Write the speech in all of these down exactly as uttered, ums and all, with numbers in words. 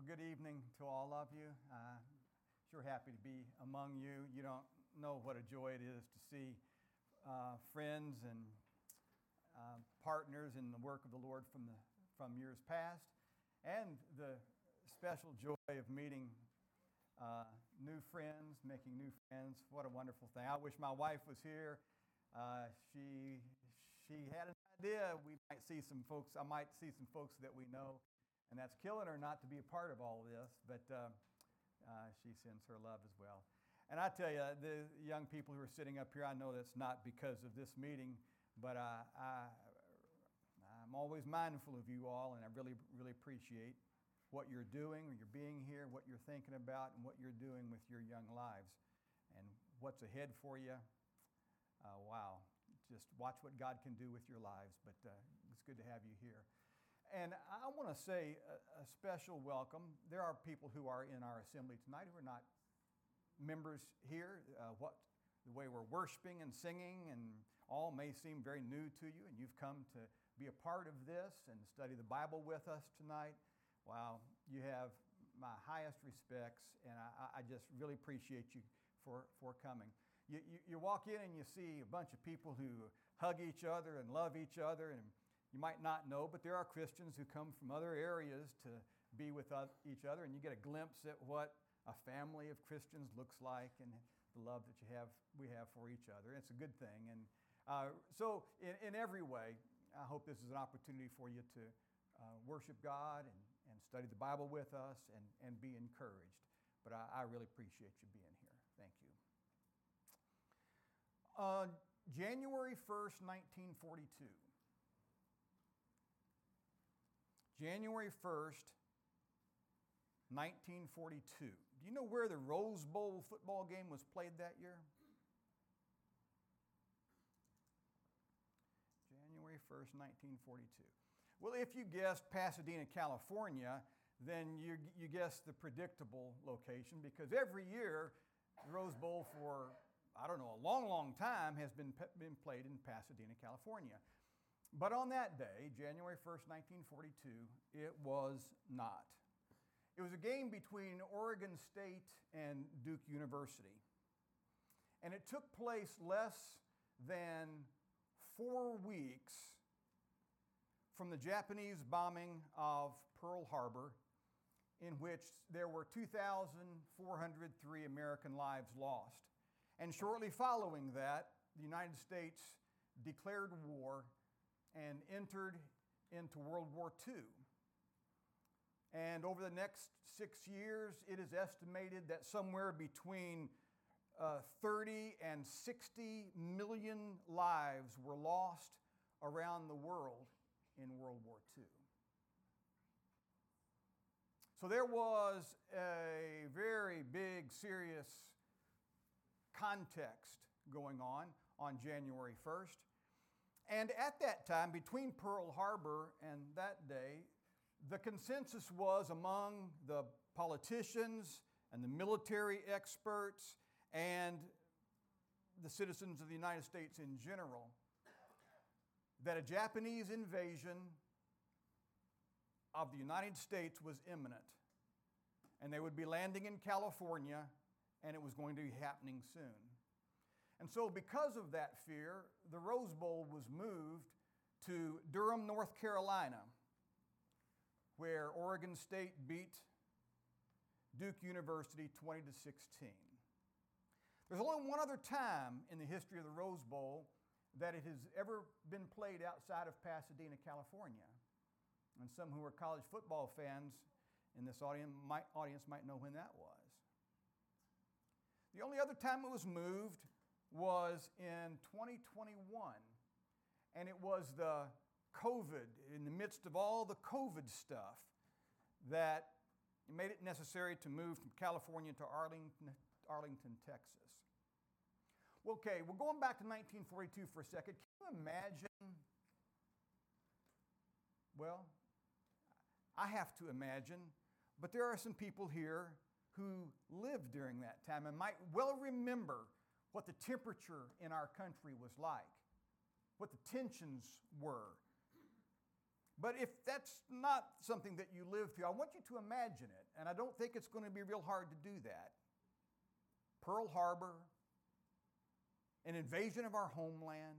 good evening to all of you. Uh, sure happy to be among you. You don't know what a joy it is to see uh, friends and uh, partners in the work of the Lord from the from years past, and the special joy of meeting uh, new friends, making new friends. What a wonderful thing! I wish my wife was here. Uh, she she had an idea we might see some folks. I might see some folks that we know. And that's killing her not to be a part of all of this, but uh, uh, she sends her love as well. And I tell you, the young people who are sitting up here, I know that's not because of this meeting, but uh, I, I'm always mindful of you all, and I really, really appreciate what you're doing, or you're being here, what you're thinking about, and what you're doing with your young lives. And what's ahead for you, uh, wow. Just watch what God can do with your lives, but uh, it's good to have you here. And I want to say a, a special welcome. There are people who are in our assembly tonight who are not members here. Uh, what the way we're worshiping and singing and all may seem very new to you, and you've come to be a part of this and study the Bible with us tonight. Wow, you have my highest respects, and I, I just really appreciate you for, for coming. You, you, you walk in and you see a bunch of people who hug each other and love each other, and you might not know, but there are Christians who come from other areas to be with each other, and you get a glimpse at what a family of Christians looks like and the love that you have, we have for each other. It's a good thing. And uh, so in, in every way, I hope this is an opportunity for you to uh, worship God and, and study the Bible with us and, and be encouraged. But I, I really appreciate you being here. Thank you. Uh, January first, nineteen forty-two. January first, nineteen forty-two. Do you know where the Rose Bowl football game was played that year? January first, nineteen forty-two. Well, if you guessed Pasadena, California, then you, you guessed the predictable location, because every year the Rose Bowl for, I don't know, a long, long time has been, been played in Pasadena, California. But on that day, January first, nineteen forty-two, it was not. It was a game between Oregon State and Duke University. And it took place less than four weeks from the Japanese bombing of Pearl Harbor, in which there were two thousand four hundred three American lives lost. And shortly following that, the United States declared war and entered into World War Two. And over the next six years, it is estimated that somewhere between uh, thirty and sixty million lives were lost around the world in World War Two. So there was a very big, serious context going on on January first. And at that time, between Pearl Harbor and that day, the consensus was among the politicians and the military experts and the citizens of the United States in general that a Japanese invasion of the United States was imminent. And they would be landing in California, and it was going to be happening soon. And so because of that fear, the Rose Bowl was moved to Durham, North Carolina, where Oregon State beat Duke University twenty to sixteen. There's only one other time in the history of the Rose Bowl that it has ever been played outside of Pasadena, California. And some who are college football fans in this audience might, audience might know when that was. The only other time it was moved was in twenty twenty-one, and it was the COVID, in the midst of all the COVID stuff, that made it necessary to move from California to Arlington, Arlington, Texas. Well, okay, we're going back to nineteen forty-two for a second. Can you imagine? Well, I have to imagine, but there are some people here who lived during that time and might well remember what the temperature in our country was like, what the tensions were. But if that's not something that you live through, I want you to imagine it. And I don't think it's going to be real hard to do that. Pearl Harbor, an invasion of our homeland,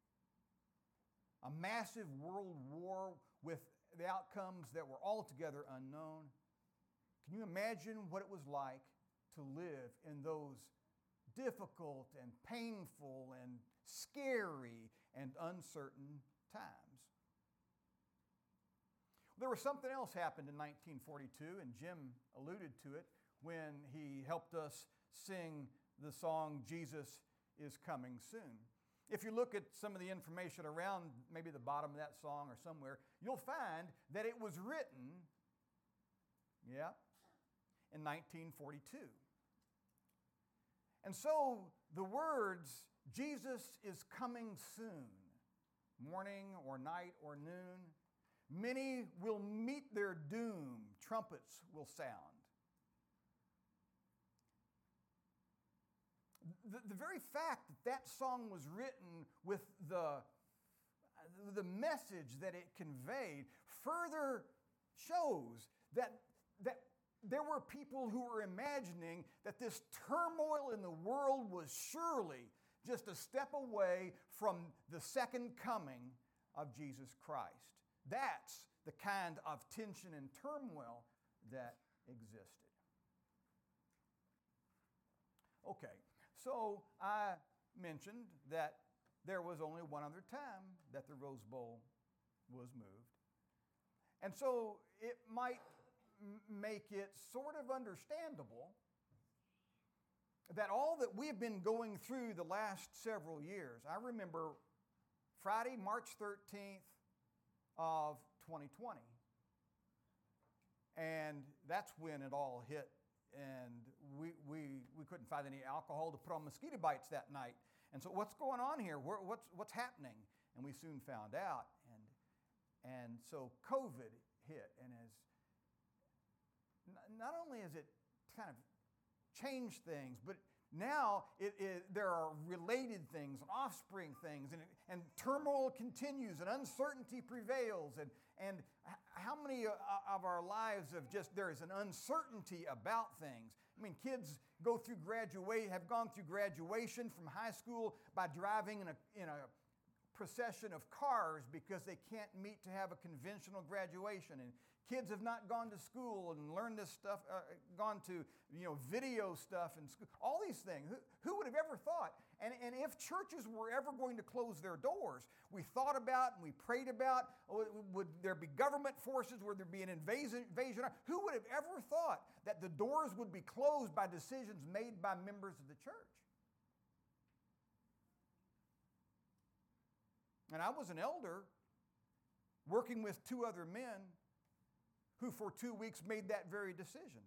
a massive world war with the outcomes that were altogether unknown. Can you imagine what it was like to live in those difficult and painful and scary and uncertain times? There was something else happened in nineteen forty-two, and Jim alluded to it when he helped us sing the song, Jesus is Coming Soon. If you look at some of the information around maybe the bottom of that song or somewhere, you'll find that it was written, yeah, in nineteen forty-two. And so the words, Jesus is coming soon, morning or night or noon, many will meet their doom, trumpets will sound. The, the very fact that that song was written with the, the message that it conveyed further shows that, that there were people who were imagining that this turmoil in the world was surely just a step away from the second coming of Jesus Christ. That's the kind of tension and turmoil that existed. Okay, so I mentioned that there was only one other time that the Rose Bowl was moved. And so it might make it sort of understandable that all that we've been going through the last several years, I remember Friday, March thirteenth of twenty twenty. And that's when it all hit, and we, we, we couldn't find any alcohol to put on mosquito bites that night. And so what's going on here? What's, what's happening? And we soon found out. And, and so COVID hit, and as not only has it kind of changed things, but now it, it, there are related things and offspring things, and, and turmoil continues, and uncertainty prevails. And, and how many of our lives have just, there is an uncertainty about things. I mean, kids go through graduate, have gone through graduation from high school by driving in a, in a procession of cars because they can't meet to have a conventional graduation. And kids have not gone to school and learned this stuff, uh, gone to, you know, video stuff and school, all these things. Who, who would have ever thought? And, and if churches were ever going to close their doors, we thought about and we prayed about, oh, would there be government forces? Would there be an invasion? invasion? Who would have ever thought that the doors would be closed by decisions made by members of the church? And I was an elder working with two other men who for two weeks made that very decision.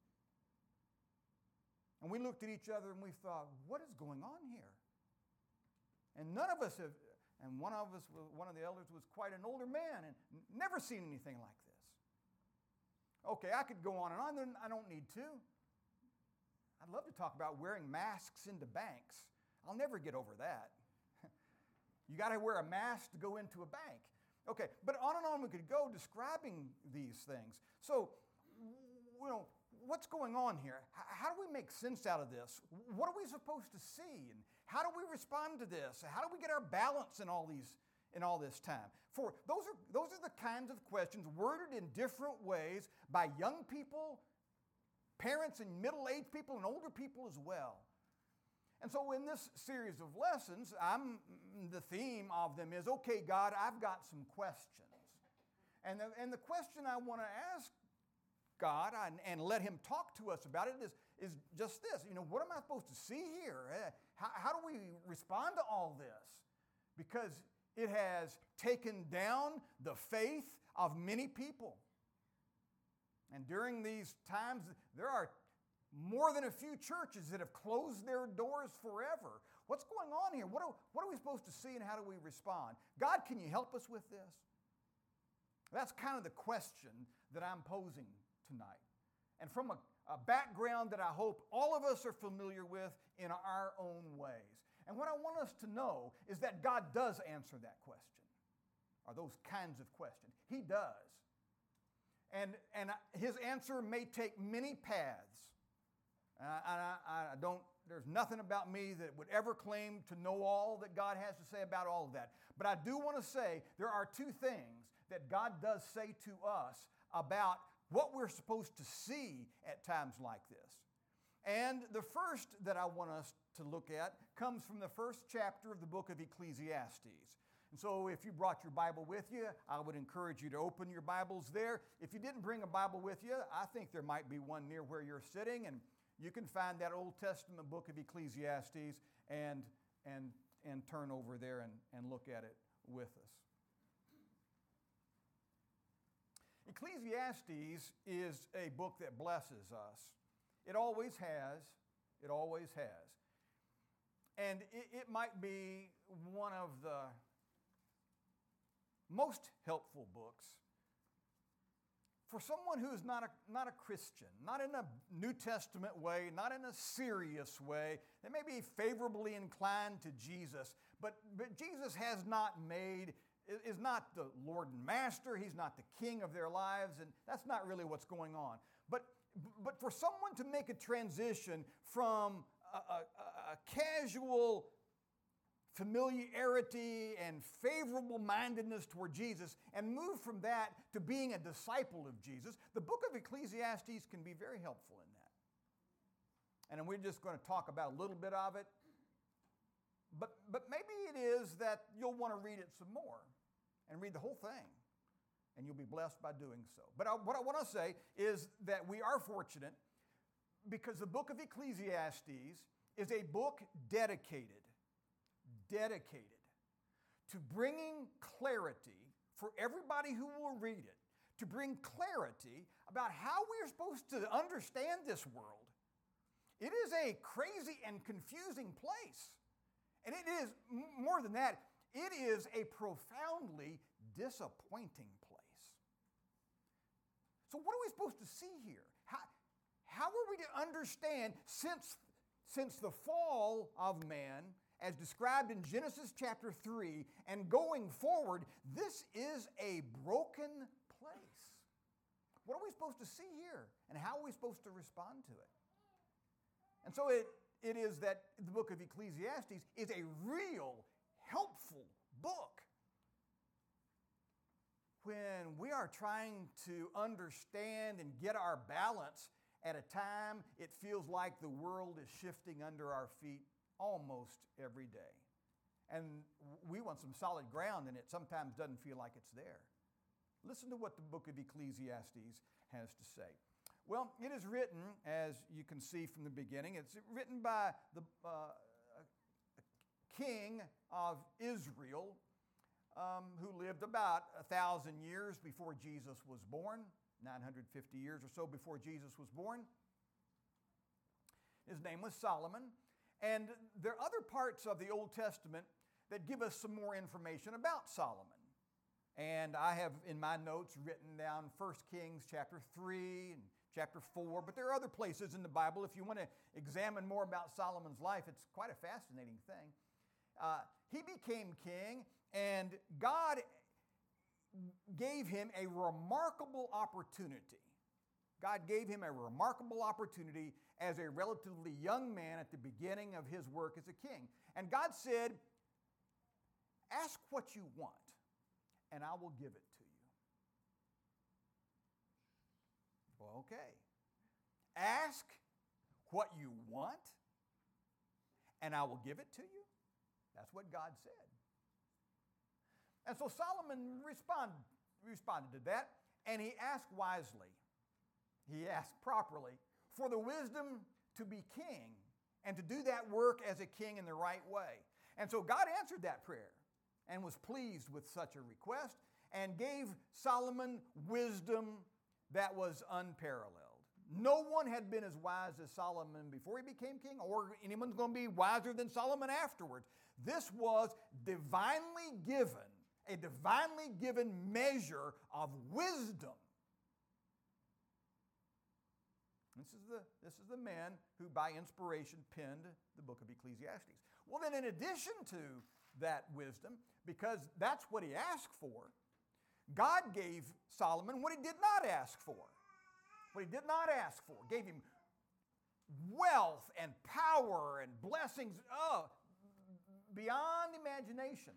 And we looked at each other and we thought, what is going on here? And none of us have, and one of us, one of the elders was quite an older man and never seen anything like this. Okay, I could go on and on, I don't need to. I'd love to talk about wearing masks into banks. I'll never get over that. You got to wear a mask to go into a bank. Okay, but on and on we could go describing these things. So, you know, what's going on here? How do we make sense out of this? What are we supposed to see? And how do we respond to this? How do we get our balance in all these in all this time? For those are those are the kinds of questions worded in different ways by young people, parents and middle-aged people and older people as well. And so in this series of lessons, I'm, the theme of them is, okay, God, I've got some questions. And the, and the question I want to ask God and, and let him talk to us about it is, is just this. You know, what am I supposed to see here? How, how do we respond to all this? Because it has taken down the faith of many people. And during these times, there are more than a few churches that have closed their doors forever. What's going on here? What are, what are we supposed to see and how do we respond? God, can you help us with this? That's kind of the question that I'm posing tonight. And from a, a background that I hope all of us are familiar with in our own ways. And what I want us to know is that God does answer that question. Or those kinds of questions. He does. And, and his answer may take many paths. And I, I, I don't, there's nothing about me that would ever claim to know all that God has to say about all of that. But I do want to say there are two things that God does say to us about what we're supposed to see at times like this. And the first that I want us to look at comes from the first chapter of the book of Ecclesiastes. And so if you brought your Bible with you, I would encourage you to open your Bibles there. If you didn't bring a Bible with you, I think there might be one near where you're sitting, and you can find that Old Testament book of Ecclesiastes and, and, and turn over there and, and look at it with us. Ecclesiastes is a book that blesses us. It always has. It always has. And it, it might be one of the most helpful books for someone who is not a, not a Christian, not in a New Testament way, not in a serious way. They may be favorably inclined to Jesus, but, but Jesus has not made, is not the Lord and Master. He's not the King of their lives, and that's not really what's going on. But, but for someone to make a transition from a, a, a casual familiarity and favorable mindedness toward Jesus and move from that to being a disciple of Jesus, the book of Ecclesiastes can be very helpful in that. And we're just going to talk about a little bit of it. But, but maybe it is that you'll want to read it some more and read the whole thing, and you'll be blessed by doing so. But I, what I want to say is that we are fortunate because the book of Ecclesiastes is a book dedicated dedicated to bringing clarity for everybody who will read it, to bring clarity about how we're supposed to understand this world. It is a crazy and confusing place. And it is, more than that, it is a profoundly disappointing place. So what are we supposed to see here? How, how are we to understand since, since the fall of man, as described in Genesis chapter three, and going forward, this is a broken place. What are we supposed to see here, and how are we supposed to respond to it? And so it, it is that the book of Ecclesiastes is a real, helpful book when we are trying to understand and get our balance at a time it feels like the world is shifting under our feet almost every day. And we want some solid ground, and it sometimes doesn't feel like it's there. Listen to what the book of Ecclesiastes has to say. Well, it is written, as you can see from the beginning, it's written by the uh, king of Israel um, who lived about a thousand years before Jesus was born, nine hundred fifty years or so before Jesus was born. His name was Solomon. And there are other parts of the Old Testament that give us some more information about Solomon. And I have in my notes written down First Kings chapter three and chapter four, but there are other places in the Bible. If you want to examine more about Solomon's life, it's quite a fascinating thing. Uh, he became king, and God gave him a remarkable opportunity. God gave him a remarkable opportunity as a relatively young man at the beginning of his work as a king. And God said, ask what you want, and I will give it to you. Well, okay. Ask what you want, and I will give it to you. That's what God said. And so Solomon respond, responded to that, and he asked wisely. He asked properly for the wisdom to be king and to do that work as a king in the right way. And so God answered that prayer and was pleased with such a request and gave Solomon wisdom that was unparalleled. No one had been as wise as Solomon before he became king, or anyone's going to be wiser than Solomon afterwards. This was divinely given, a divinely given measure of wisdom. This is the, this is the man who by inspiration penned the book of Ecclesiastes. Well, then in addition to that wisdom because that's what he asked for. God gave Solomon what he did not ask for. What he did not ask for. Gave him wealth and power and blessings oh, beyond imagination.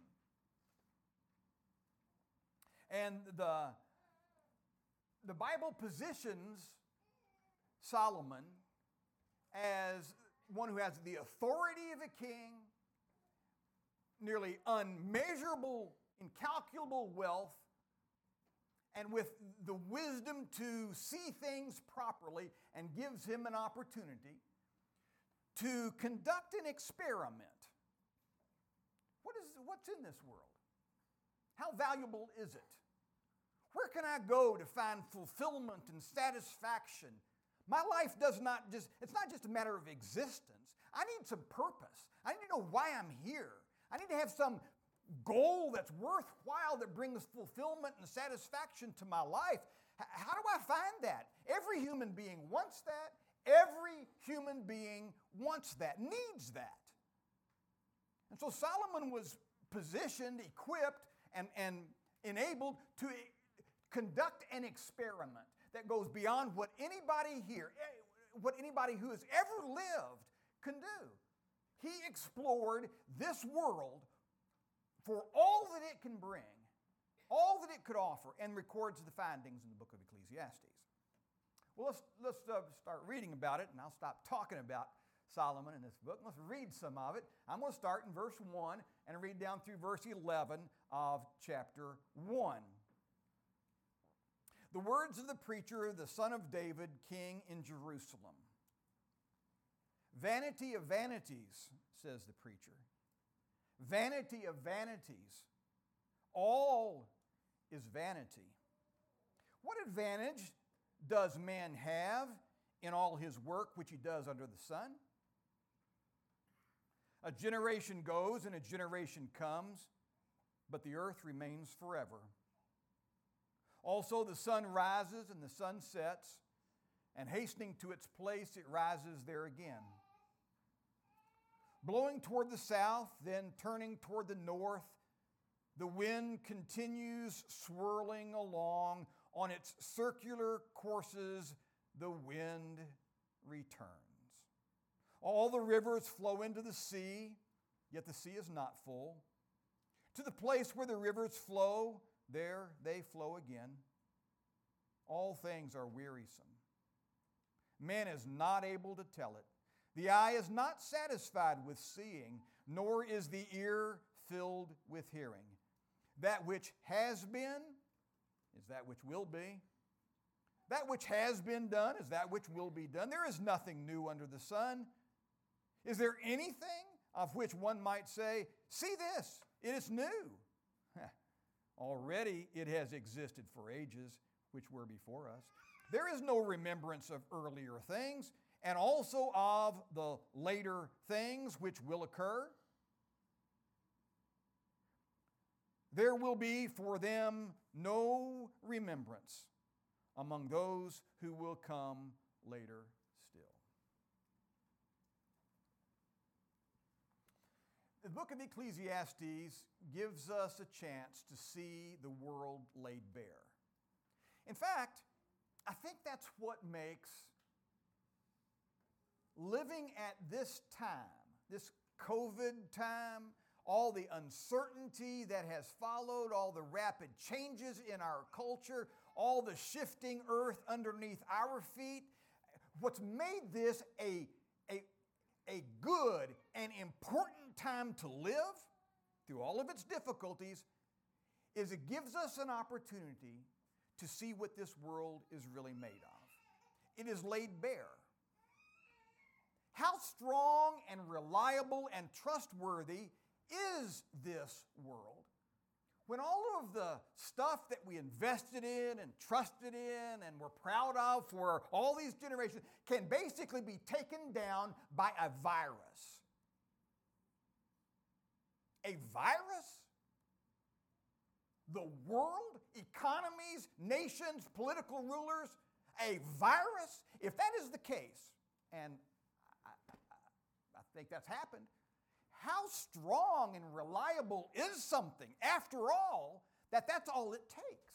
And the, the Bible positions Solomon as one who has the authority of a king, nearly unmeasurable, incalculable wealth, and with the wisdom to see things properly, and gives him an opportunity to conduct an experiment. What is, what's in this world? How valuable is it? Where can I go to find fulfillment and satisfaction? My life does not just, it's not just a matter of existence. I need some purpose. I need to know why I'm here. I need to have some goal that's worthwhile that brings fulfillment and satisfaction to my life. H- how do I find that? Every human being wants that. Every human being wants that, needs that. And so Solomon was positioned, equipped, and, and enabled to conduct an experiment that goes beyond what anybody here, what anybody who has ever lived can do. He explored this world for all that it can bring, all that it could offer, and records the findings in the book of Ecclesiastes. Well, let's, let's uh, start reading about it, and I'll stop talking about Solomon in this book. Let's read some of it. I'm going to start in verse one and read down through verse eleven of chapter one. The words of the preacher, the son of David, king in Jerusalem. Vanity of vanities, says the preacher. Vanity of vanities. All is vanity. What advantage does man have in all his work which he does under the sun? A generation goes and a generation comes, but the earth remains forever. Also the sun rises and the sun sets, and hastening to its place, it rises there again. Blowing toward the south, then turning toward the north, the wind continues swirling along. On its circular courses, the wind returns. All the rivers flow into the sea, yet the sea is not full. To the place where the rivers flow, there they flow again. All things are wearisome. Man is not able to tell it. The eye is not satisfied with seeing, nor is the ear filled with hearing. That which has been is that which will be. That which has been done is that which will be done. There is nothing new under the sun. Is there anything of which one might say, see this, it is new? Already it has existed for ages, which were before us. There is no remembrance of earlier things, and also of the later things which will occur. There will be for them no remembrance among those who will come later still. The book of Ecclesiastes gives us a chance to see the world laid bare. In fact, I think that's what makes living at this time, this COVID time, all the uncertainty that has followed, all the rapid changes in our culture, all the shifting earth underneath our feet, what's made this a, a, a good and important time to live through all of its difficulties is it gives us an opportunity to see what this world is really made of. It is laid bare. How strong and reliable and trustworthy is this world? When all of the stuff that we invested in and trusted in and were proud of for all these generations can basically be taken down by a virus. A virus? The world, economies, nations, political rulers, a virus? If that is the case, and I, I, I think that's happened, how strong and reliable is something, after all, that that's all it takes.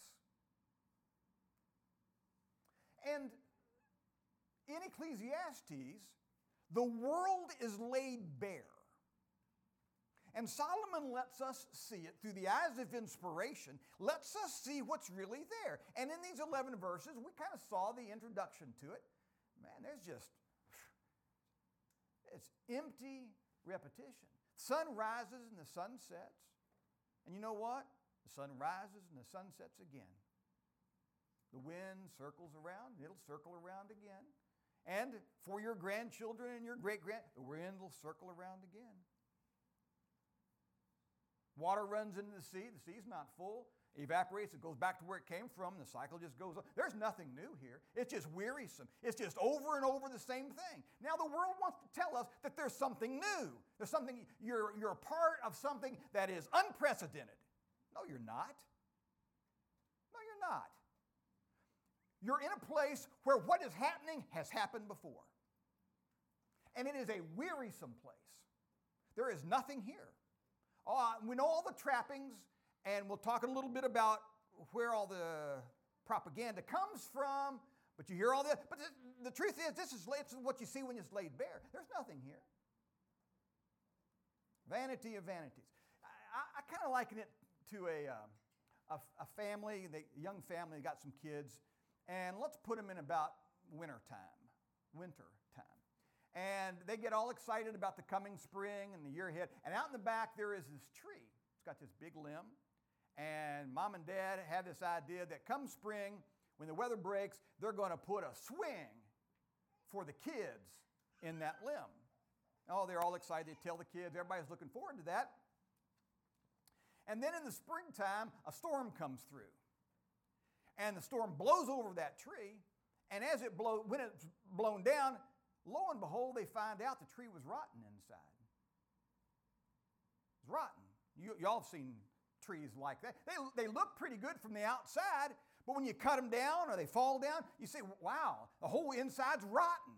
And in Ecclesiastes, the world is laid bare. And Solomon lets us see it through the eyes of inspiration, lets us see what's really there. And in these eleven verses, we kind of saw the introduction to it. Man, there's just, it's empty repetition. Sun rises and the sun sets. And you know what? The sun rises and the sun sets again. The wind circles around, it'll circle around again. And for your grandchildren and your great-grand, the wind will circle around again. Water runs into the sea, the sea's not full, evaporates, it goes back to where it came from, the cycle just goes on. There's nothing new here. It's just wearisome. It's just over and over the same thing. Now the world wants to tell us that there's something new. There's something, you're, you're a part of something that is unprecedented. No, you're not. No, you're not. You're in a place where what is happening has happened before. And it is a wearisome place. There is nothing here. Uh, we know all the trappings, and we'll talk a little bit about where all the propaganda comes from, but you hear all this. But the, the truth is, this is it's what you see when it's laid bare. There's nothing here. Vanity of vanities. I, I kind of liken it to a, um, a, a family, they, a young family, got some kids, and let's put them in about winter time, winter time. And they get all excited about the coming spring and the year ahead. And out in the back, there is this tree. It's got this big limb. And mom and dad have this idea that come spring, when the weather breaks, they're going to put a swing for the kids in that limb. Oh, they're all excited. They tell the kids. Everybody's looking forward to that. And then in the springtime, a storm comes through. And the storm blows over that tree. And as it blow, when it's blown down, lo and behold, they find out the tree was rotten inside. It's rotten. You, y'all have seen trees like that. They, they look pretty good from the outside, but when you cut them down or they fall down, you say, wow, the whole inside's rotten.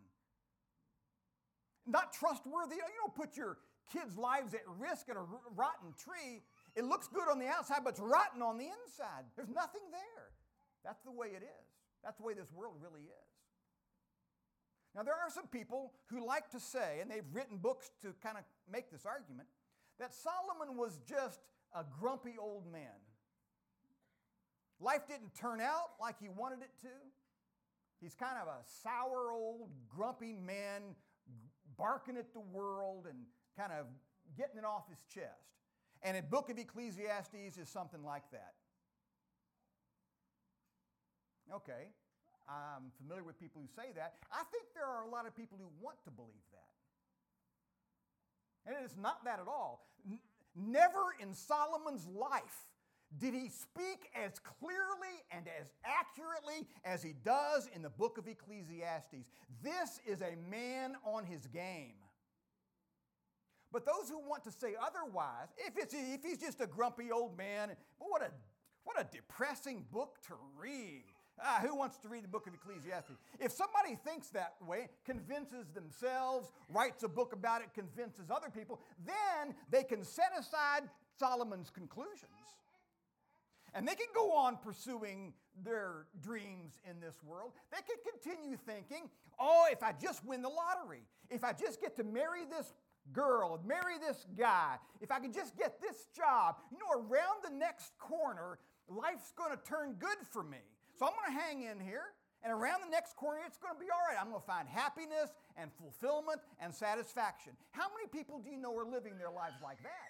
Not trustworthy. You don't put your kids' lives at risk in a rotten tree. It looks good on the outside, but it's rotten on the inside. There's nothing there. That's the way it is. That's the way this world really is. Now, there are some people who like to say, and they've written books to kind of make this argument, that Solomon was just a grumpy old man. Life didn't turn out like he wanted it to. He's kind of a sour old grumpy man barking at the world and kind of getting it off his chest. And the book of Ecclesiastes is something like that. Okay. I'm familiar with people who say that. I think there are a lot of people who want to believe that. And it is not that at all. N- never in Solomon's life did he speak as clearly and as accurately as he does in the book of Ecclesiastes. This is a man on his game. But those who want to say otherwise, if, it's, if he's just a grumpy old man, but what a, what a depressing book to read. Ah, who wants to read the book of Ecclesiastes? If somebody thinks that way, convinces themselves, writes a book about it, convinces other people, then they can set aside Solomon's conclusions. And they can go on pursuing their dreams in this world. They can continue thinking, oh, if I just win the lottery, if I just get to marry this girl, marry this guy, if I can just get this job, you know, around the next corner, life's going to turn good for me. So I'm going to hang in here, and around the next corner, it's going to be all right. I'm going to find happiness and fulfillment and satisfaction. How many people do you know are living their lives like that?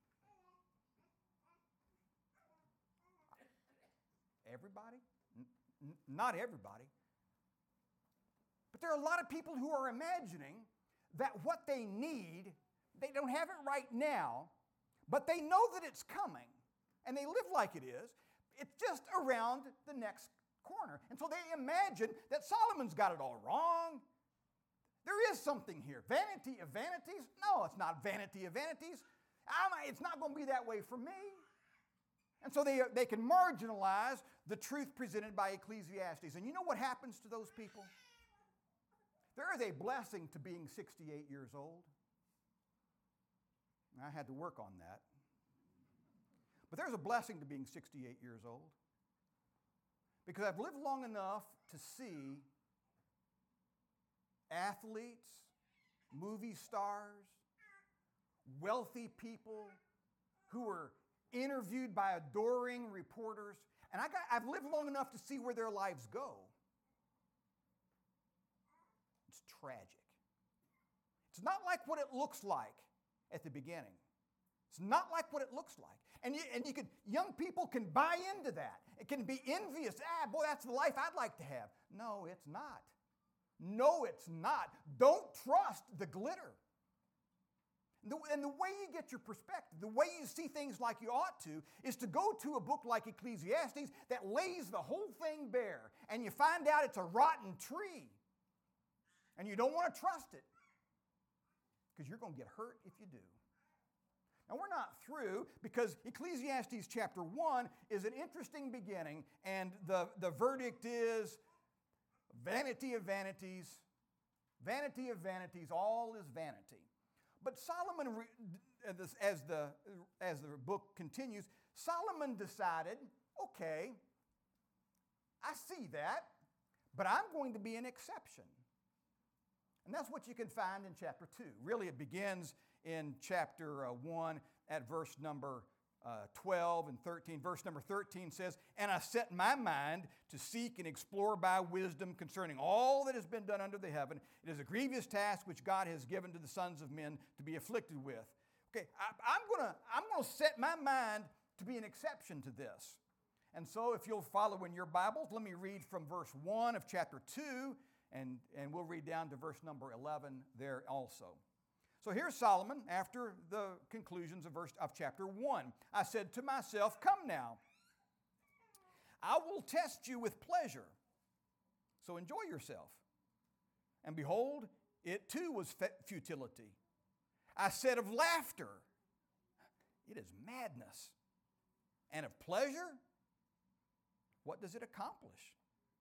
Everybody? N- not everybody. But there are a lot of people who are imagining that what they need, they don't have it right now, but they know that it's coming, and they live like it is. It's just around the next corner. And so they imagine that Solomon's got it all wrong. There is something here. Vanity of vanities? No, it's not vanity of vanities. I'm, it's not going to be that way for me. And so they, they can marginalize the truth presented by Ecclesiastes. And you know what happens to those people? There is a blessing to being sixty-eight years old. I had to work on that. But there's a blessing to being sixty-eight years old, because I've lived long enough to see athletes, movie stars, wealthy people who were interviewed by adoring reporters, and I got, I've lived long enough to see where their lives go. It's tragic. It's not like what it looks like at the beginning. It's not like what it looks like. And you, and you can, young people can buy into that. It can be envious. Ah, boy, that's the life I'd like to have. No, it's not. No, it's not. Don't trust the glitter. The, and the way you get your perspective, the way you see things like you ought to, is to go to a book like Ecclesiastes that lays the whole thing bare, and you find out it's a rotten tree, and you don't want to trust it, because you're going to get hurt if you do. Now, we're not through, because Ecclesiastes chapter one is an interesting beginning, and the, the verdict is vanity of vanities, vanity of vanities, all is vanity. But Solomon, as the, as the book continues, Solomon decided, okay, I see that, but I'm going to be an exception. And that's what you can find in chapter two. Really, it begins in chapter uh, one at verse number uh, twelve and thirteen. Verse number thirteen says, "And I set my mind to seek and explore by wisdom concerning all that has been done under the heaven. It is a grievous task which God has given to the sons of men to be afflicted with." Okay, I, I'm gonna I'm gonna set my mind to be an exception to this. And so, if you'll follow in your Bibles, let me read from verse one of chapter two, and, and we'll read down to verse number eleven there also. So here's Solomon after the conclusions of verse of chapter one. "I said to myself, come now, I will test you with pleasure. So enjoy yourself. And behold, it too was futility. I said of laughter, it is madness. And of pleasure, what does it accomplish?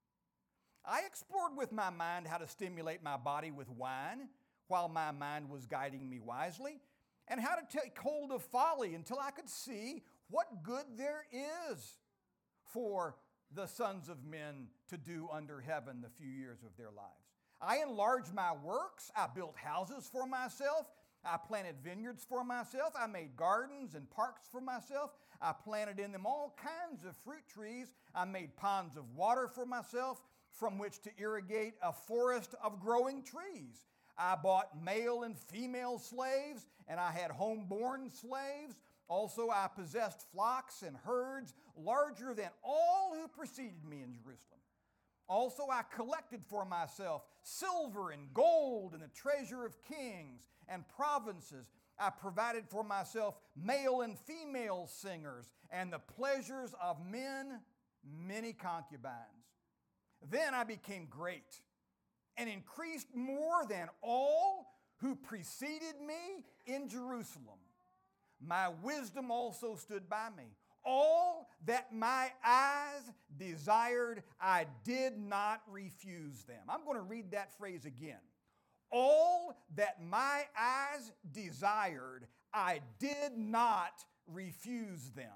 I explored with my mind how to stimulate my body with wine, while my mind was guiding me wisely, and how to take hold of folly until I could see what good there is for the sons of men to do under heaven the few years of their lives. I enlarged my works. I built houses for myself. I planted vineyards for myself. I made gardens and parks for myself. I planted in them all kinds of fruit trees. I made ponds of water for myself from which to irrigate a forest of growing trees. I bought male and female slaves, and I had home-born slaves. Also, I possessed flocks and herds larger than all who preceded me in Jerusalem. Also, I collected for myself silver and gold and the treasure of kings and provinces. I provided for myself male and female singers and the pleasures of men, many concubines. Then I became great and increased more than all who preceded me in Jerusalem. My wisdom also stood by me. All that my eyes desired, I did not refuse them. I'm going to read that phrase again. All that my eyes desired, I did not refuse them.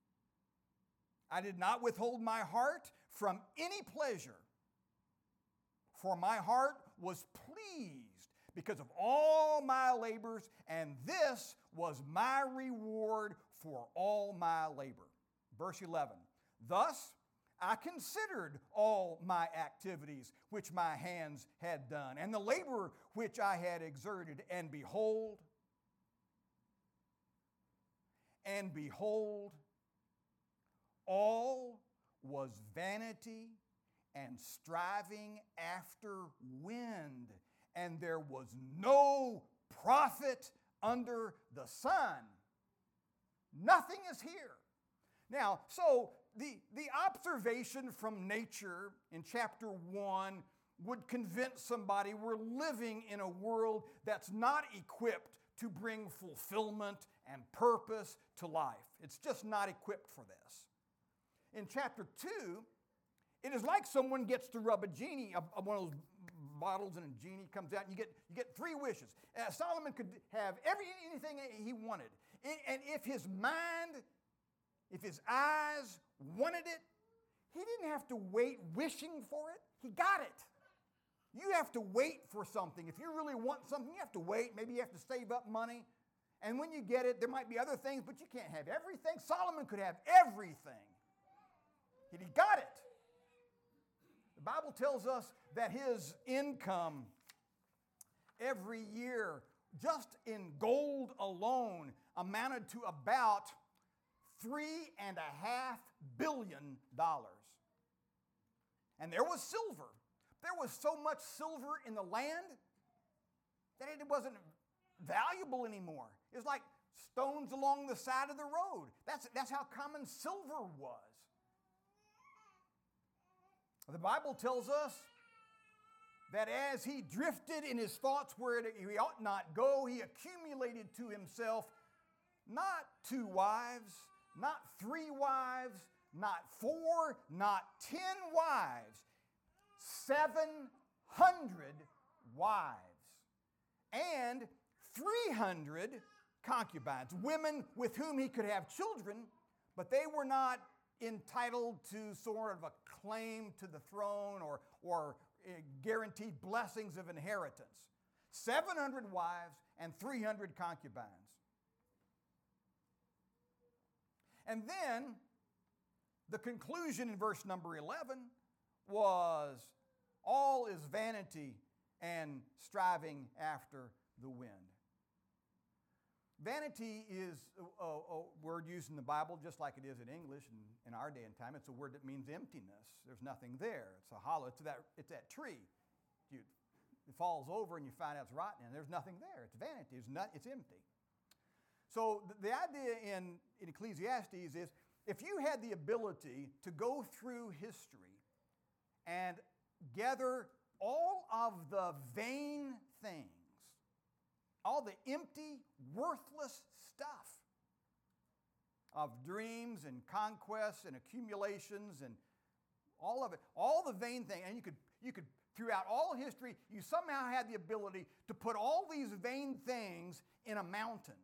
I did not withhold my heart from any pleasure, for my heart was pleased because of all my labors, and this was my reward for all my labor. Verse eleven, thus I considered all my activities which my hands had done, and the labor which I had exerted, and behold, and behold, all was vanity and striving after wind, and there was no profit under the sun. Nothing is here. Now, so the, the observation from nature in chapter one would convince somebody we're living in a world that's not equipped to bring fulfillment and purpose to life. It's just not equipped for this. In chapter two, it is like someone gets to rub a genie, one of those bottles and a genie comes out and you get, you get three wishes. Uh, Solomon could have every, anything he wanted. And if his mind, if his eyes wanted it, he didn't have to wait wishing for it. He got it. You have to wait for something. If you really want something, you have to wait. Maybe you have to save up money. And when you get it, there might be other things, but you can't have everything. Solomon could have everything. And he got it. The Bible tells us that his income every year, just in gold alone, amounted to about three and a half billion dollars. And there was silver. There was so much silver in the land that it wasn't valuable anymore. It was like stones along the side of the road. That's, that's how common silver was. The Bible tells us that as he drifted in his thoughts where he ought not go, he accumulated to himself not two wives, not three wives, not four, not ten wives, seven hundred wives, and three hundred concubines, women with whom he could have children, but they were not entitled to sort of a claim to the throne or, or guaranteed blessings of inheritance. seven hundred wives and three hundred concubines. And then the conclusion in verse number eleven was, all is vanity and striving after the wind. Vanity is a, a word used in the Bible just like it is in English and in our day and time. It's a word that means emptiness. There's nothing there. It's a hollow. It's that, it's that tree. You, it falls over and you find out it's rotten and there's nothing there. It's vanity. It's, not, it's empty. So the, the idea in, in Ecclesiastes is if you had the ability to go through history and gather all of the vain things, all the empty, worthless stuff of dreams and conquests and accumulations and all of it, all the vain things, and you could, you could, throughout all history, you somehow had the ability to put all these vain things in a mountain.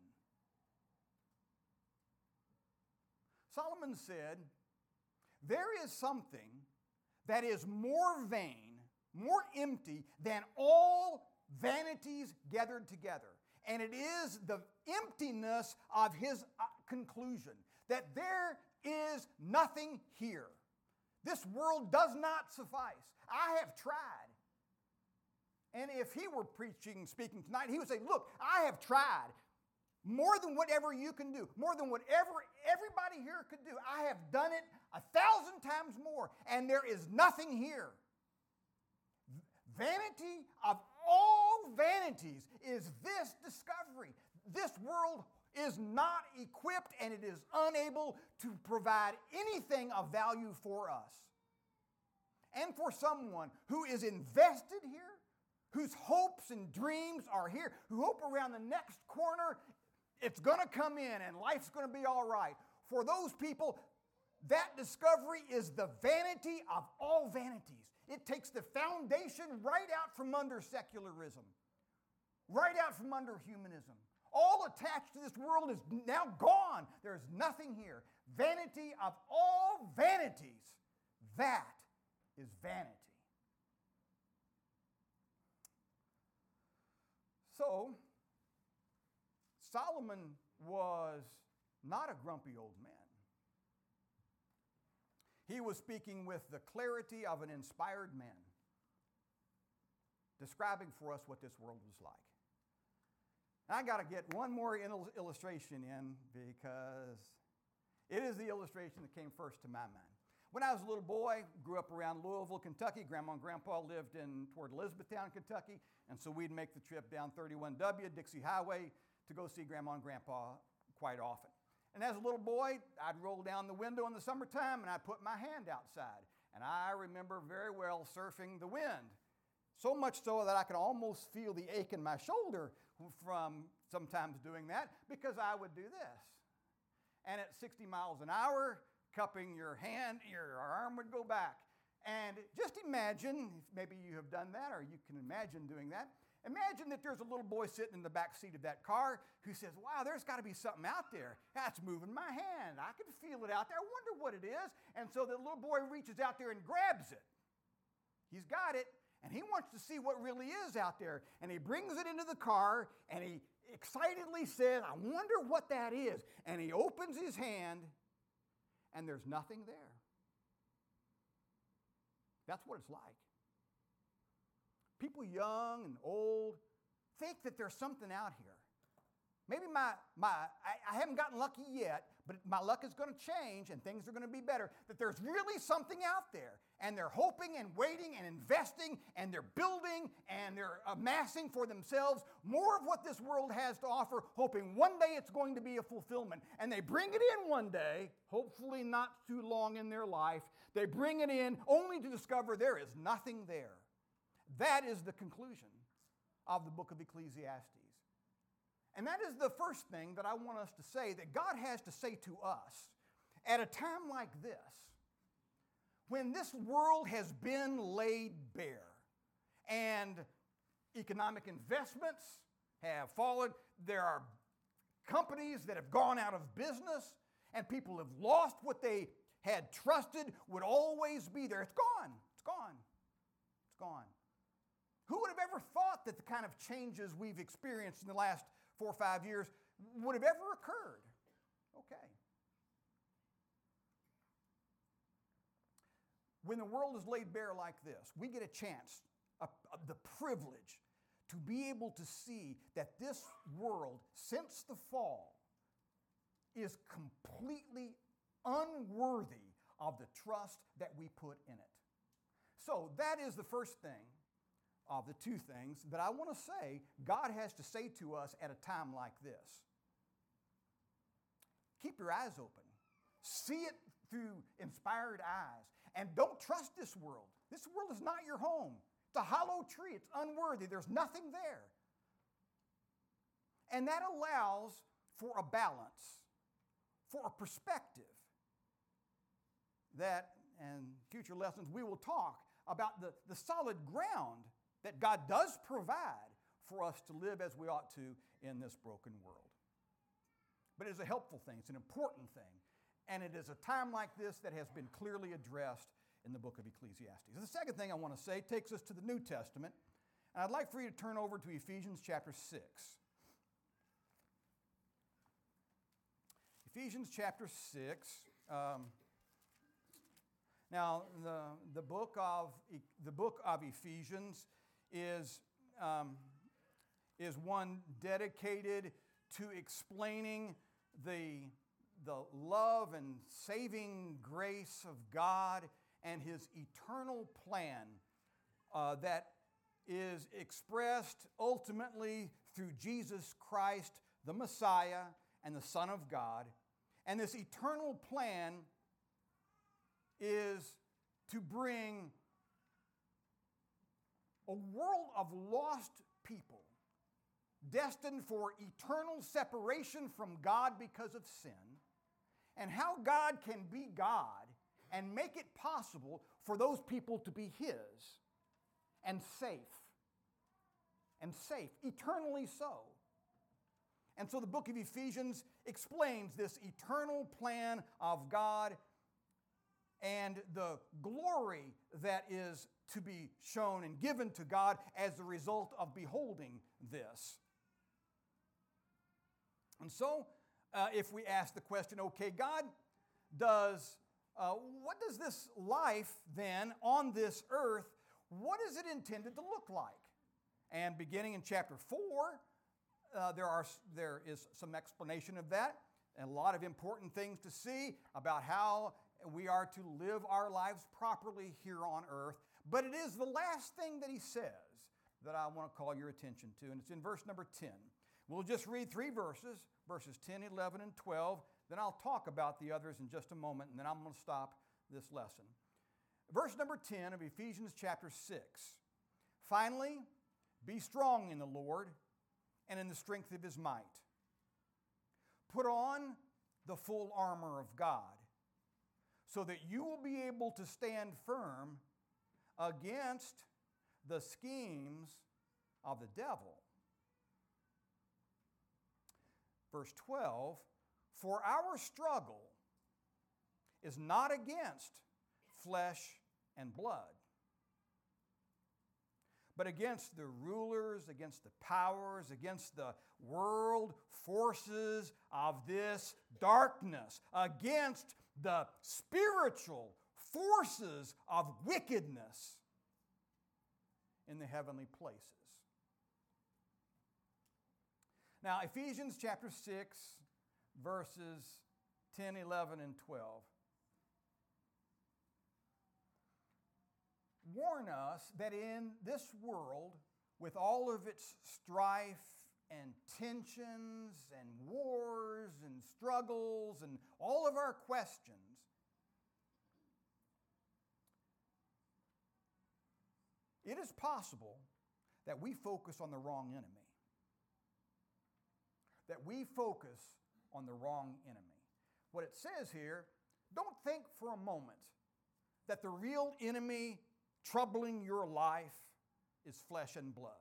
Solomon said, there is something that is more vain, more empty than all vanities gathered together. And it is the emptiness of his conclusion that there is nothing here. This world does not suffice. I have tried. And if he were preaching, speaking tonight, he would say, look, I have tried more than whatever you can do, more than whatever everybody here could do. I have done it a thousand times more, and there is nothing here. Vanity of all vanities is this discovery. This world is not equipped and it is unable to provide anything of value for us. And for someone who is invested here, whose hopes and dreams are here, who hope around the next corner, it's going to come in and life's going to be all right. For those people, that discovery is the vanity of all vanities. It takes the foundation right out from under secularism, right out from under humanism. All attached to this world is now gone. There's nothing here. Vanity of all vanities, that is vanity. So, Solomon was not a grumpy old man. He was speaking with the clarity of an inspired man, describing for us what this world was like. And I got to get one more illustration in because it is the illustration that came first to my mind. When I was a little boy, grew up around Louisville, Kentucky. Grandma and Grandpa lived in toward Elizabethtown, Kentucky, and so we'd make the trip down thirty-one W, Dixie Highway, to go see Grandma and Grandpa quite often. And as a little boy, I'd roll down the window in the summertime and I'd put my hand outside. And I remember very well surfing the wind. So much so that I could almost feel the ache in my shoulder from sometimes doing that because I would do this. And at sixty miles an hour, cupping your hand, your arm would go back. And just imagine, if maybe you have done that or you can imagine doing that, imagine that there's a little boy sitting in the back seat of that car who says, wow, there's got to be something out there. That's moving my hand. I can feel it out there. I wonder what it is. And so the little boy reaches out there and grabs it. He's got it, and he wants to see what really is out there. And he brings it into the car, and he excitedly says, I wonder what that is. And he opens his hand, and there's nothing there. That's what it's like. People young and old think that there's something out here. Maybe my, my I, I haven't gotten lucky yet, but my luck is going to change and things are going to be better. That there's really something out there. And they're hoping and waiting and investing and they're building and they're amassing for themselves more of what this world has to offer, hoping one day it's going to be a fulfillment. And they bring it in one day, hopefully not too long in their life. They bring it in only to discover there is nothing there. That is the conclusion of the book of Ecclesiastes. And that is the first thing that I want us to say that God has to say to us at a time like this, when this world has been laid bare and economic investments have fallen, there are companies that have gone out of business, and people have lost what they had trusted would always be there. It's gone. It's gone. It's gone. Who would have ever thought that the kind of changes we've experienced in the last four or five years would have ever occurred? Okay. When the world is laid bare like this, we get a chance, a, a, the privilege to be able to see that this world, since the fall, is completely unworthy of the trust that we put in it. So that is the first thing of the two things that I want to say God has to say to us at a time like this. Keep your eyes open. See it through inspired eyes. And don't trust this world. This world is not your home. It's a hollow tree. It's unworthy. There's nothing there. And that allows for a balance, for a perspective that, and future lessons, we will talk about the, the solid ground that God does provide for us to live as we ought to in this broken world. But it is a helpful thing. It's an important thing. And it is a time like this that has been clearly addressed in the book of Ecclesiastes. The second thing I want to say takes us to the New Testament. And I'd like for you to turn over to Ephesians chapter six. Ephesians chapter six. Um, now, the, the, book of, the book of Ephesians is, um, is one dedicated to explaining the, the love and saving grace of God and His eternal plan uh, that is expressed ultimately through Jesus Christ, the Messiah and the Son of God. And this eternal plan is to bring a world of lost people destined for eternal separation from God because of sin, and how God can be God and make it possible for those people to be His and safe, and safe, eternally so. And so the book of Ephesians explains this eternal plan of God and the glory that is to be shown and given to God as the result of beholding this. And so, uh, if we ask the question, okay, God, does uh, what does this life then on this earth, what is it intended to look like? And beginning in chapter four, uh, there are there is some explanation of that, and a lot of important things to see about how we are to live our lives properly here on earth. But it is the last thing that he says that I want to call your attention to, and it's in verse number ten. We'll just read three verses, verses ten, eleven, and twelve. Then I'll talk about the others in just a moment, and then I'm going to stop this lesson. Verse number ten of Ephesians chapter six. Finally, be strong in the Lord and in the strength of His might. Put on the full armor of God, so that you will be able to stand firm against the schemes of the devil. Verse twelve, for our struggle is not against flesh and blood, but against the rulers, against the powers, against the world forces of this darkness, against the spiritual forces of wickedness in the heavenly places. Now, Ephesians chapter six, verses ten, eleven, and twelve warn us that in this world, with all of its strife and tensions and wars and struggles and all of our questions, it is possible that we focus on the wrong enemy. That we focus on the wrong enemy. What it says here, don't think for a moment that the real enemy troubling your life is flesh and blood.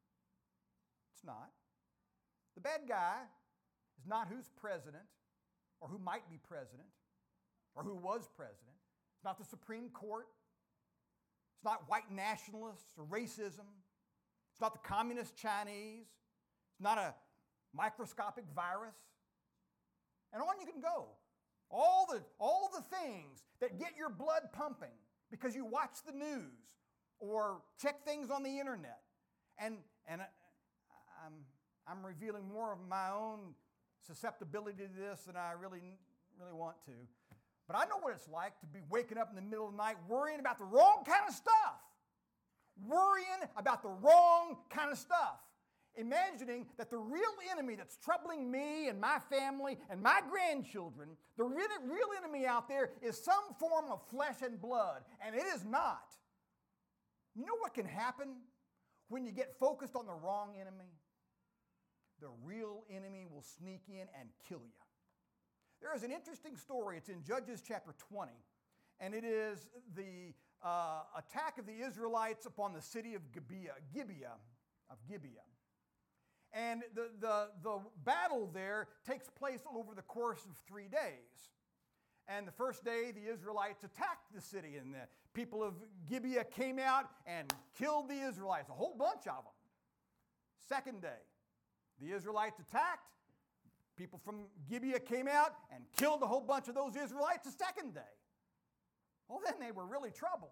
It's not. The bad guy is not who's president or who might be president or who was president. It's not the Supreme Court. It's not white nationalists or racism. It's not the communist Chinese. It's not a microscopic virus. And on you can go. All the, all the things that get your blood pumping because you watch the news or check things on the internet. And, and I'm, I'm revealing more of my own susceptibility to this than I really, really want to. But I know what it's like to be waking up in the middle of the night worrying about the wrong kind of stuff. Worrying about the wrong kind of stuff. Imagining that the real enemy that's troubling me and my family and my grandchildren, the real, real enemy out there is some form of flesh and blood, and it is not. You know what can happen when you get focused on the wrong enemy? The real enemy will sneak in and kill you. There is an interesting story. It's in Judges chapter twenty, and it is the uh, attack of the Israelites upon the city of Gibeah, Gibeah of Gibeah. And the, the, the battle there takes place over the course of three days. And the first day, the Israelites attacked the city, and the people of Gibeah came out and killed the Israelites, a whole bunch of them. Second day, the Israelites attacked. People from Gibeah came out and killed a whole bunch of those Israelites the second day. Well, then they were really troubled.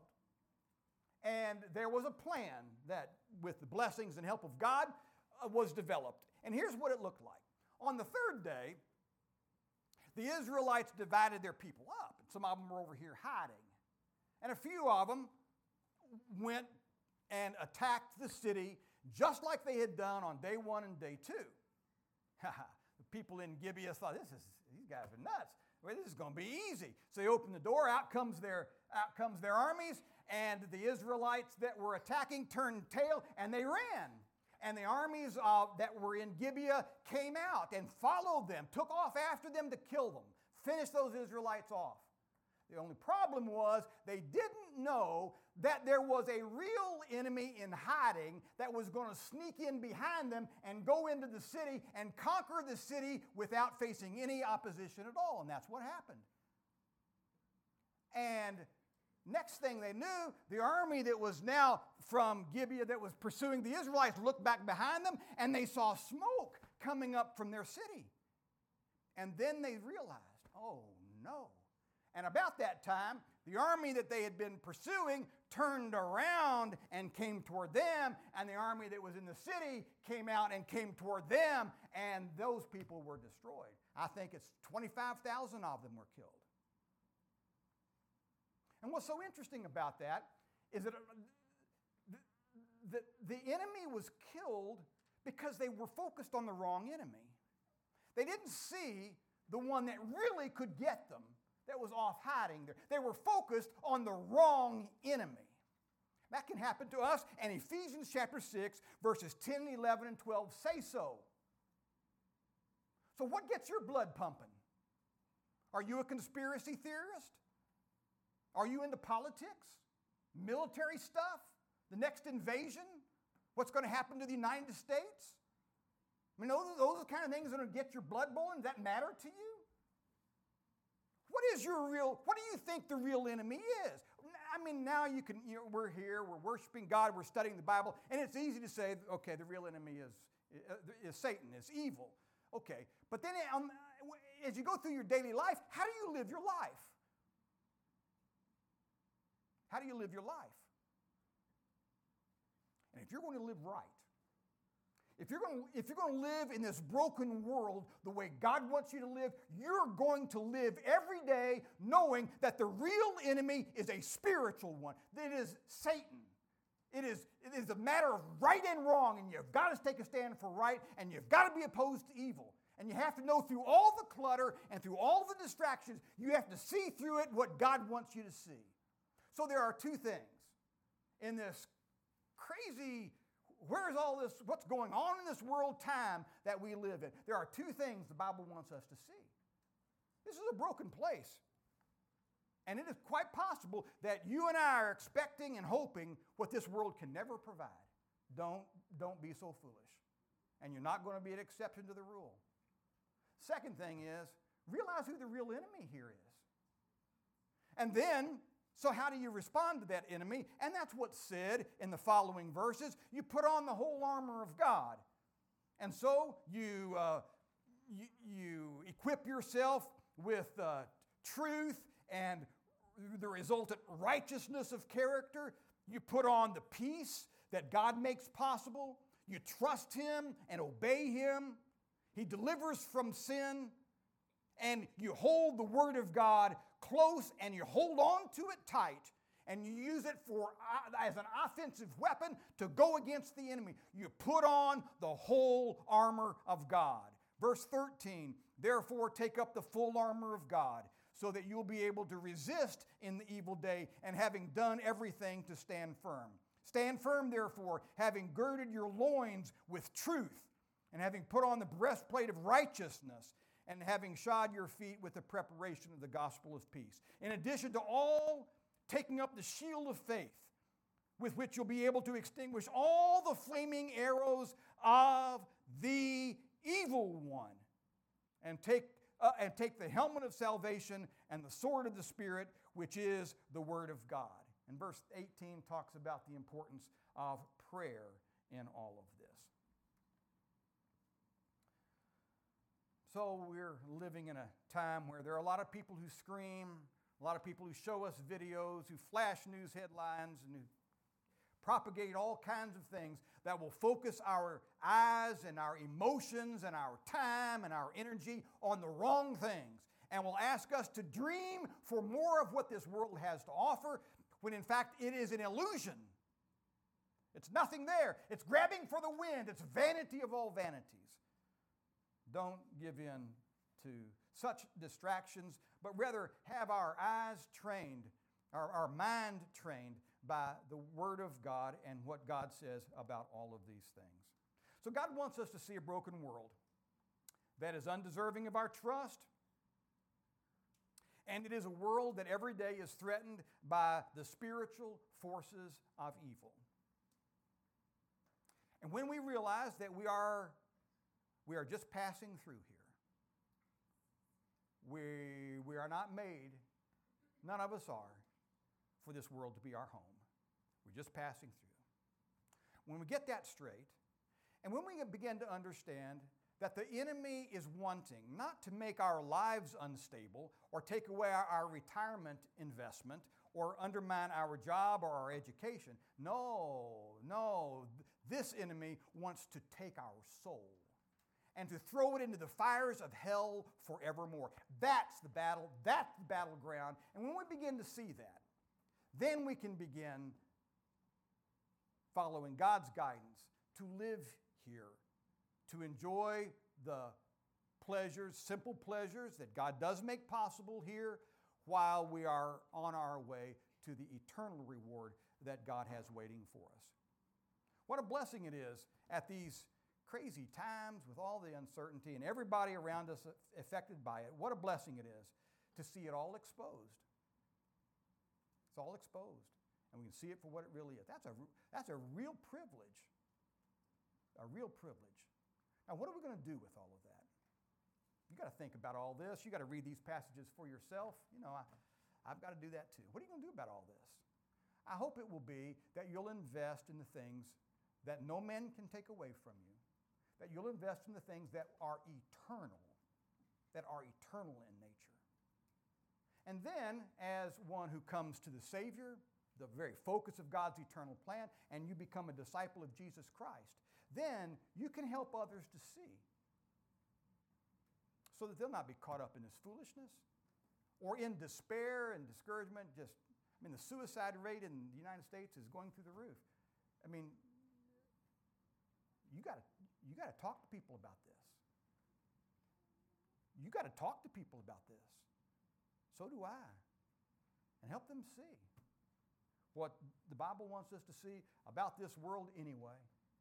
And there was a plan that, with the blessings and help of God, was developed. And here's what it looked like. On the third day, the Israelites divided their people up. Some of them were over here hiding. And a few of them went and attacked the city just like they had done on day one and day two. The people in Gibeah thought, this is, these guys are nuts. Well, this is going to be easy. So they opened the door, out comes their, out comes their armies, and the Israelites that were attacking turned tail, and they ran. And the armies uh, that were in Gibeah came out and followed them, took off after them to kill them, finished those Israelites off. The only problem was they didn't know that there was a real enemy in hiding that was going to sneak in behind them and go into the city and conquer the city without facing any opposition at all. And that's what happened. And next thing they knew, the army that was now from Gibeah that was pursuing the Israelites looked back behind them and they saw smoke coming up from their city. And then they realized, oh no. And about that time, the army that they had been pursuing turned around and came toward them, and the army that was in the city came out and came toward them, and those people were destroyed. I think it's twenty-five thousand of them were killed. And what's so interesting about that is that the, the, the enemy was killed because they were focused on the wrong enemy. They didn't see the one that really could get them, that was off hiding there. They were focused on the wrong enemy. That can happen to us, and Ephesians chapter six, verses ten, eleven, and twelve say so. So what gets your blood pumping? Are you a conspiracy theorist? Are you into politics? military stuff, the next invasion, what's going to happen to the United States? I mean, those, those are the kind of things that are going to get your blood boiling. Does that matter to you? What is your real, what do you think the real enemy is? I mean, now you can, you know, we're here, we're worshiping God, we're studying the Bible, and it's easy to say, okay, the real enemy is, is Satan, is evil. Okay, but then um, as you go through your daily life, how do you live your life? How do you live your life? And if you're going to live right, if you're going to, if you're going to live in this broken world the way God wants you to live, you're going to live every day knowing that the real enemy is a spiritual one. It is Satan. It is, it is a matter of right and wrong, and you've got to take a stand for right, and you've got to be opposed to evil. And you have to know through all the clutter and through all the distractions, you have to see through it what God wants you to see. So there are two things in this crazy, where's all this, what's going on in this world time that we live in? There are two things the Bible wants us to see. This is a broken place. And it is quite possible that you and I are expecting and hoping what this world can never provide. Don't, don't be so foolish. And you're not going to be an exception to the rule. Second thing is, realize who the real enemy here is. And then, so how do you respond to that enemy? And that's what's said in the following verses. You put on the whole armor of God. And so you, uh, you, you equip yourself with uh, truth and the resultant righteousness of character. You put on the peace that God makes possible. You trust Him and obey Him. He delivers from sin. And you hold the Word of God close and you hold on to it tight. And you use it for uh, as an offensive weapon to go against the enemy. You put on the whole armor of God. Verse thirteen, therefore take up the full armor of God, so that you'll be able to resist in the evil day, and having done everything to stand firm. Stand firm, therefore, having girded your loins with truth, and having put on the breastplate of righteousness, and having shod your feet with the preparation of the gospel of peace. In addition to all, taking up the shield of faith, with which you'll be able to extinguish all the flaming arrows of the evil one, and take Uh, and take the helmet of salvation and the sword of the Spirit, which is the Word of God. And verse eighteen talks about the importance of prayer in all of this. So we're living in a time where there are a lot of people who scream, a lot of people who show us videos, who flash news headlines, and who propagate all kinds of things that will focus our eyes and our emotions and our time and our energy on the wrong things, and will ask us to dream for more of what this world has to offer, when in fact it is an illusion. It's nothing there. It's grabbing for the wind. It's vanity of all vanities. Don't give in to such distractions, but rather have our eyes trained, our, our mind trained by the Word of God and what God says about all of these things. So God wants us to see a broken world that is undeserving of our trust, and it is a world that every day is threatened by the spiritual forces of evil. And when we realize that we are, we are just passing through here, we, we are not made, none of us are, for this world to be our home. We're just passing through. When we get that straight, and when we begin to understand that the enemy is wanting not to make our lives unstable or take away our, our retirement investment or undermine our job or our education. No, no. This enemy wants to take our soul and to throw it into the fires of hell forevermore. That's the battle. That's the battleground. And when we begin to see that, then we can begin following God's guidance to live here, to enjoy the pleasures, simple pleasures that God does make possible here, while we are on our way to the eternal reward that God has waiting for us. What a blessing it is at these crazy times with all the uncertainty and everybody around us affected by it. What a blessing it is to see it all exposed. It's all exposed. and we can see it for what it really is. That's a, that's a real privilege, a real privilege. Now, what are we going to do with all of that? You got to think about all this. You got to read these passages for yourself. You know, I, I've got to do that too. What are you going to do about all this? I hope it will be that you'll invest in the things that no man can take away from you, that you'll invest in the things that are eternal, that are eternal in nature. And then, as one who comes to the Savior, the very focus of God's eternal plan, and you become a disciple of Jesus Christ, then you can help others to see so that they'll not be caught up in this foolishness or in despair and discouragement. Just, I mean, the suicide rate in the United States is going through the roof. I mean, you got to you got to talk to people about this. You got to talk to people about this. So do I. And help them see what the Bible wants us to see about this world anyway,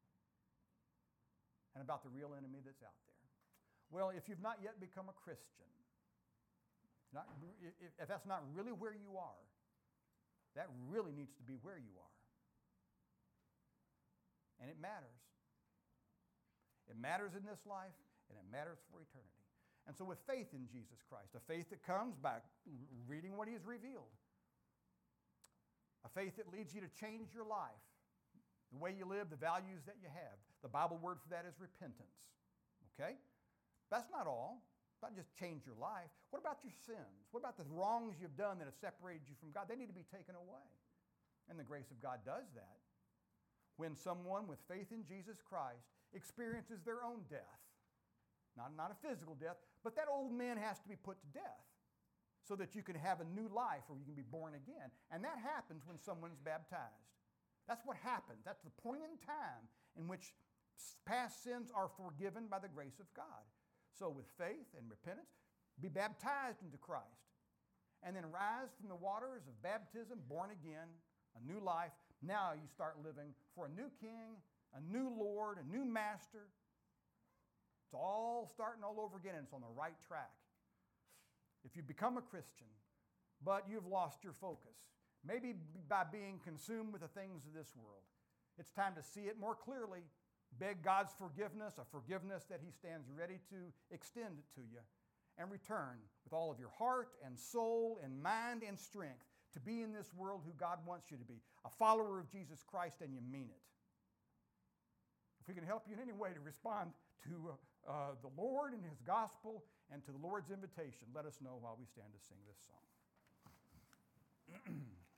and about the real enemy that's out there. Well, if you've not yet become a Christian, not, if that's not really where you are, that really needs to be where you are. And it matters. It matters in this life, and it matters for eternity. And so with faith in Jesus Christ, a faith that comes by reading what he has revealed, a faith that leads you to change your life, the way you live, the values that you have. The Bible word for that is repentance. Okay? That's not all. It's not just change your life. What about your sins? What about the wrongs you've done that have separated you from God? They need to be taken away. And the grace of God does that when someone with faith in Jesus Christ experiences their own death. Not, not a physical death, but that old man has to be put to death so that you can have a new life or you can be born again. And that happens when someone's baptized. That's what happens. That's the point in time in which past sins are forgiven by the grace of God. So with faith and repentance, be baptized into Christ. And then rise from the waters of baptism, born again, a new life. Now you start living for a new king, a new Lord, a new master. It's all starting all over again, and it's on the right track. If you become a Christian, but you've lost your focus, maybe by being consumed with the things of this world, it's time to see it more clearly. Beg God's forgiveness, a forgiveness that he stands ready to extend to you, and return with all of your heart and soul and mind and strength to be in this world who God wants you to be, a follower of Jesus Christ, and you mean it. If we can help you in any way to respond to uh, uh, the Lord and his gospel and to the Lord's invitation, let us know while we stand to sing this song.